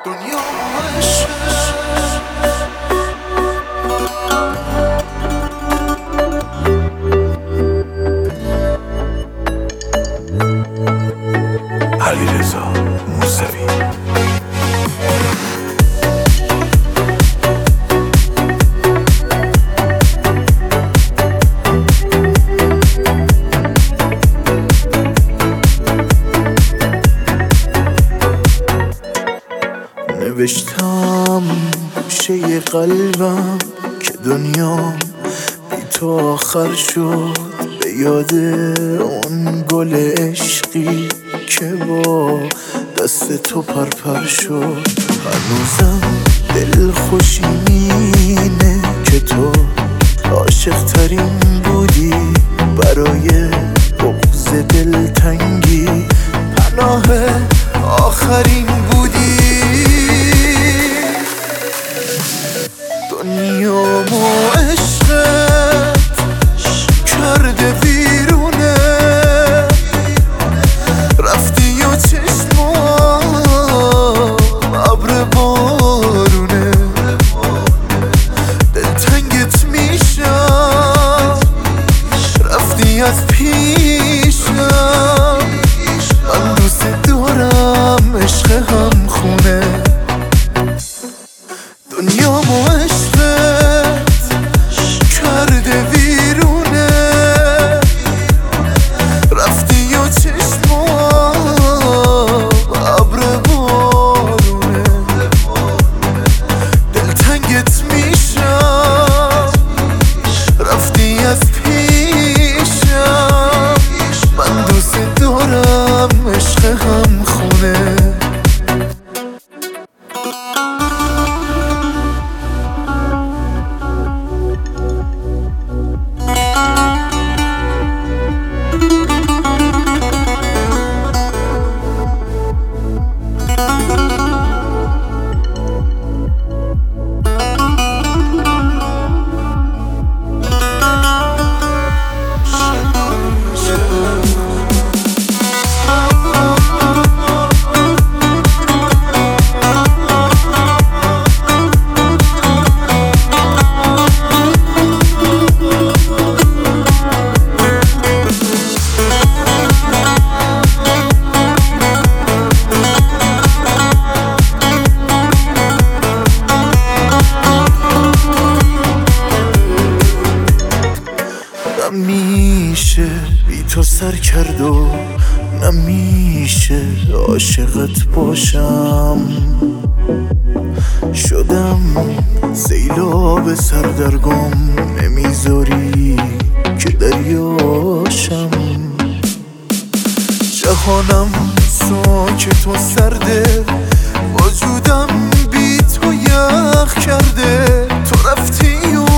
دنیا عشق علیرضا موسوی. نوشتم گوشه قلبم که دنیا بی تو آخر شد، به یاد اون گل عشقی که با دست تو پرپر شد. هنوزم دل خوشی مینه که تو عاشق ترین بودی، برای بغض دلتنگی پناه آخرین بودی. دنیامو عشقت کرده ویرونه، رفتی و چشمام ابر بارونه، دلتنگت میشم رفتی از پیشم. من دوست دارم عشق هم خونه. دنیامو عشقت کرده ویرونه، رفتی و چشمام ابر بارونه، دلتنگت میشم رفتی از پیشم. من دوست دارم عشق هم خونه. نمیشه بی تو سر کرد و نمیشه عاشقت باشم. شدم سیلاب سردرگم، نمیذاری که دریاشم. جهانم ساکت و سرده، وجودم بی تو یخ کرده. تو رفتی و